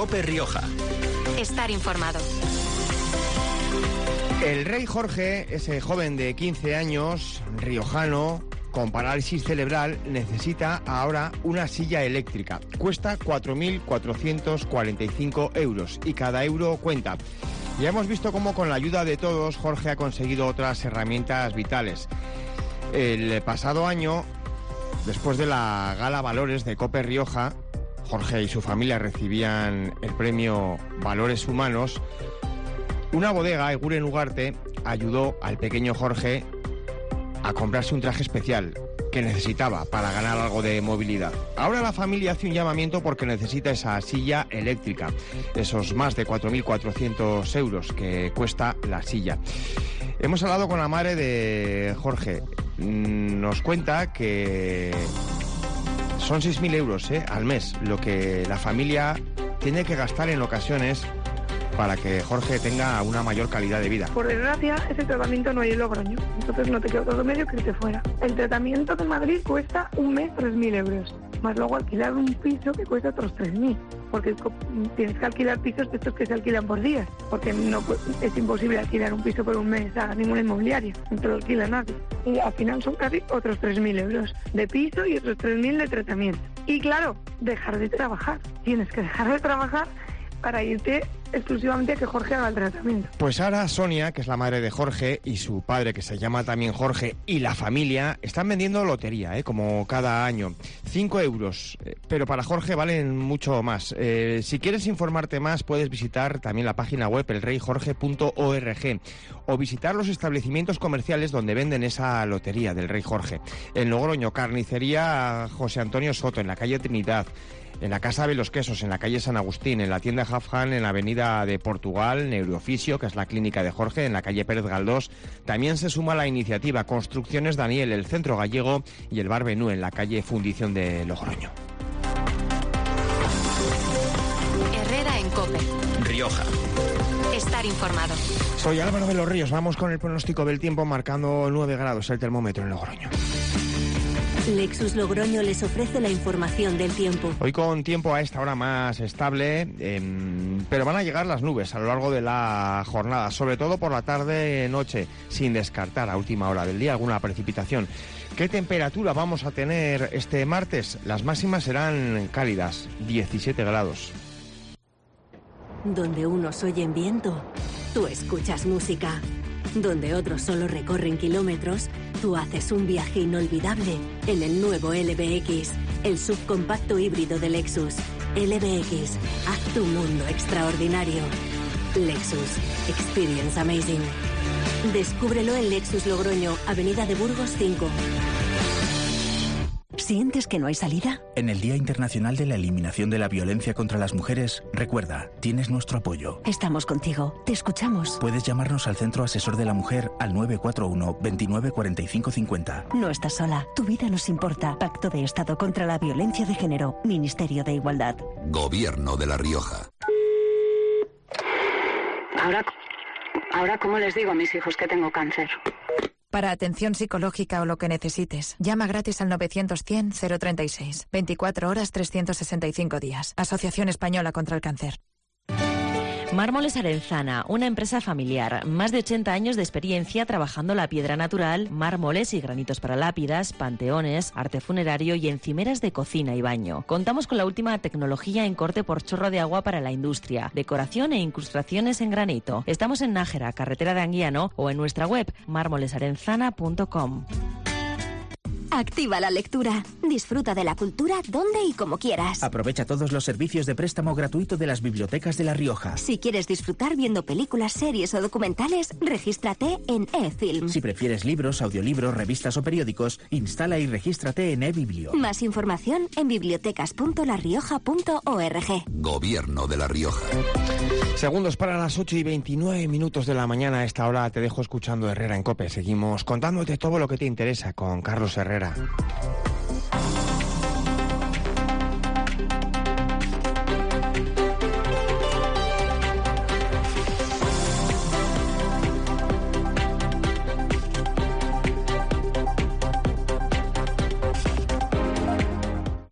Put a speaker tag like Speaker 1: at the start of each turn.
Speaker 1: COPE Rioja.
Speaker 2: Estar informado.
Speaker 3: El rey Jorge, ese joven de 15 años, riojano, con parálisis cerebral, necesita ahora una silla eléctrica. Cuesta 4.445 euros y cada euro cuenta. Ya hemos visto cómo con la ayuda de todos Jorge ha conseguido otras herramientas vitales. El pasado año, después de la Gala Valores de COPE Rioja, Jorge y su familia recibían el premio Valores Humanos. Una bodega, Eguren Ugarte, ayudó al pequeño Jorge a comprarse un traje especial que necesitaba para ganar algo de movilidad. Ahora la familia hace un llamamiento porque necesita esa silla eléctrica, esos más de 4.400 euros que cuesta la silla. Hemos hablado con la madre de Jorge. Nos cuenta que son 6.000 euros al mes lo que la familia tiene que gastar en ocasiones para que Jorge tenga una mayor calidad de vida.
Speaker 4: Por desgracia, ese tratamiento no hay en Logroño, entonces no te queda otro remedio que irte fuera. El tratamiento de Madrid cuesta un mes 3.000 euros, más luego alquilar un piso que cuesta otros 3.000, porque tienes que alquilar pisos de estos que se alquilan por días, porque no es imposible alquilar un piso por un mes a ninguna inmobiliaria, no te lo alquila nadie. Y al final son casi otros 3.000 euros de piso y otros 3.000 de tratamiento. Y claro, dejar de trabajar. Tienes que dejar de trabajar para irte exclusivamente a que Jorge haga el tratamiento.
Speaker 3: Pues ahora Sonia, que es la madre de Jorge, y su padre, que se llama también Jorge, y la familia, están vendiendo lotería, como cada año. 5 euros, pero para Jorge valen mucho más. Si quieres informarte más, puedes visitar también la página web elreyjorge.org o visitar los establecimientos comerciales donde venden esa lotería del Rey Jorge. En Logroño, carnicería José Antonio Soto, en la calle Trinidad, en la Casa de los Quesos, en la calle San Agustín, en la tienda Hafhan, en la avenida de Portugal, Neurofisio, que es la clínica de Jorge, en la calle Pérez Galdós. También se suma la iniciativa Construcciones Daniel, el Centro Gallego y el Bar Benú, en la calle Fundición de Logroño.
Speaker 2: Herrera en COPE
Speaker 1: Rioja.
Speaker 2: Estar informado.
Speaker 3: Soy Álvaro de los Ríos. Vamos con el pronóstico del tiempo, marcando 9 grados el termómetro en Logroño.
Speaker 5: Lexus Logroño les ofrece la información del tiempo.
Speaker 3: Hoy con tiempo a esta hora más estable, pero van a llegar las nubes a lo largo de la jornada, sobre todo por la tarde-noche, sin descartar a última hora del día alguna precipitación. ¿Qué temperatura vamos a tener este martes? Las máximas serán cálidas, 17 grados.
Speaker 5: Donde unos oyen viento, tú escuchas música. Donde otros solo recorren kilómetros, tú haces un viaje inolvidable en el nuevo LBX, el subcompacto híbrido de Lexus. LBX, haz tu mundo extraordinario. Lexus, experience amazing. Descúbrelo en Lexus Logroño, Avenida de Burgos 5. ¿Sientes que no hay salida?
Speaker 6: En el Día Internacional de la Eliminación de la Violencia contra las Mujeres, recuerda, tienes nuestro apoyo.
Speaker 5: Estamos contigo, te escuchamos.
Speaker 6: Puedes llamarnos al Centro Asesor de la Mujer al 941 29 45 50.
Speaker 5: No estás sola, tu vida nos importa. Pacto de Estado contra la Violencia de Género, Ministerio de Igualdad.
Speaker 7: Gobierno de La Rioja.
Speaker 8: Ahora, ¿cómo les digo a mis hijos que tengo cáncer?
Speaker 9: Para atención psicológica o lo que necesites, llama gratis al 900-100-036. 24 horas, 365 días. Asociación Española contra el Cáncer.
Speaker 10: Mármoles Arenzana, una empresa familiar, más de 80 años de experiencia trabajando la piedra natural, mármoles y granitos para lápidas, panteones, arte funerario y encimeras de cocina y baño. Contamos con la última tecnología en corte por chorro de agua para la industria, decoración e incrustaciones en granito. Estamos en Nájera, carretera de Anguiano, o en nuestra web mármolesarenzana.com.
Speaker 11: Activa la lectura. Disfruta de la cultura donde y como quieras.
Speaker 6: Aprovecha todos los servicios de préstamo gratuito de las bibliotecas de La Rioja.
Speaker 11: Si quieres disfrutar viendo películas, series o documentales, regístrate en eFilm.
Speaker 6: Si prefieres libros, audiolibros, revistas o periódicos, instala y regístrate en eBiblio.
Speaker 11: Más información en bibliotecas.larioja.org.
Speaker 7: Gobierno de La Rioja.
Speaker 3: Segundos para las 8:29 de la mañana. A esta hora te dejo escuchando Herrera en COPE. Seguimos contándote todo lo que te interesa con Carlos Herrera.